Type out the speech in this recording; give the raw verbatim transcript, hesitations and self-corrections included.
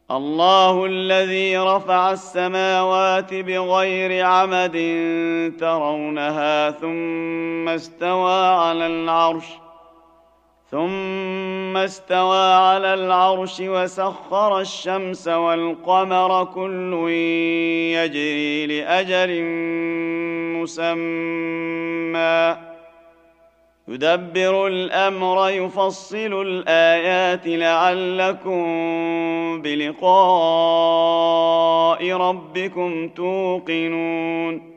الله الذي رفع السماوات بغير عمد ترونها ثم استوى على العرش ثم استوى على العرش وسخر الشمس والقمر كل يجري لأجل مسمى يدبر الأمر يفصل الآيات لعلكم بلقاء ربكم توقنون